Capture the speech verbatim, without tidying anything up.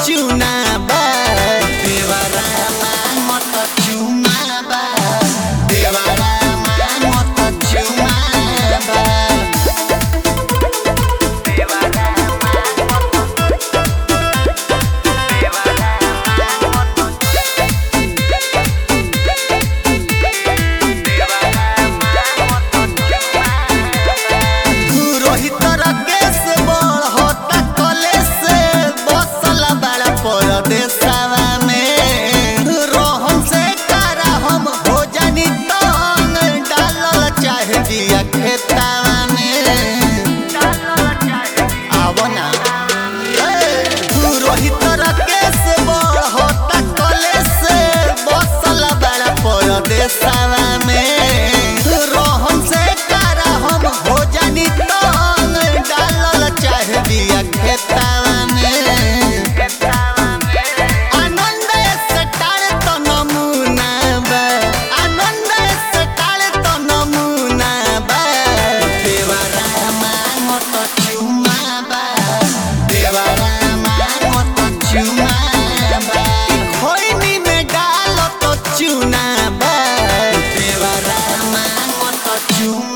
चुना बा देवरा मत चुमा बा देवरा मत चुमा बा परदेसवा में रोहन से कारा हम हो जानी तंग डालल चाहे दिया खेतावा में आवना रोहित राकेश बड़ होता कले से बसल बड़ा परदेसवा में रोहन से कारा हम हो जानी तंग डालल चाहे दिया खेतावा में खोइनी में डालो तो चुना बा देवरा मत चुना।